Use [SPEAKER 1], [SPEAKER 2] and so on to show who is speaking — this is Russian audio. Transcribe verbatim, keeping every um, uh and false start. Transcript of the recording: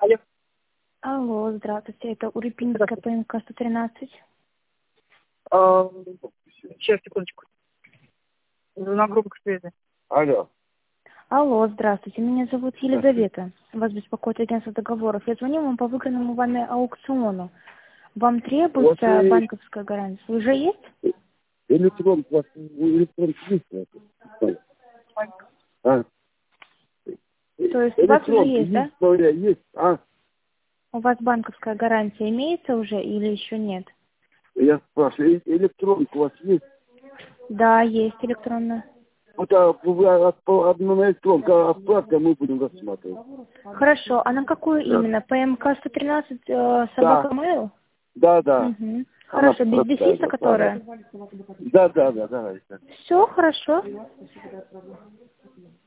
[SPEAKER 1] Алло.
[SPEAKER 2] Алло, здравствуйте, это Урюпинская ПМК сто тринадцать.
[SPEAKER 1] А, сейчас, секундочку. На группах связи.
[SPEAKER 3] Алло.
[SPEAKER 2] Алло, здравствуйте, меня зовут Елизавета. Вас беспокоит агентство договоров. Я звоню вам по выигранному вами аукциону. Вам требуется
[SPEAKER 3] Вот и-
[SPEAKER 2] банковская гарантия? Уже есть?
[SPEAKER 3] Электрон, у вас электрон есть? А?
[SPEAKER 2] То есть у вас уже
[SPEAKER 3] Электрон
[SPEAKER 2] есть, да?
[SPEAKER 3] история есть, а?
[SPEAKER 2] У вас банковская гарантия имеется уже или еще нет?
[SPEAKER 3] Я спрашиваю, э- электронка у вас есть?
[SPEAKER 2] Да, есть электронная.
[SPEAKER 3] Вот а, вы от- по- одна электронка, а справка мы будем рассматривать.
[SPEAKER 2] Хорошо, а на какую
[SPEAKER 3] Да.
[SPEAKER 2] именно? ПМК сто тринадцать э, собака mail?
[SPEAKER 3] Да, да.
[SPEAKER 2] Угу.
[SPEAKER 3] Она
[SPEAKER 2] Хорошо, без
[SPEAKER 3] простая,
[SPEAKER 2] дефиса,
[SPEAKER 3] да,
[SPEAKER 2] которая?
[SPEAKER 3] Да, да, да, да.
[SPEAKER 2] Все хорошо.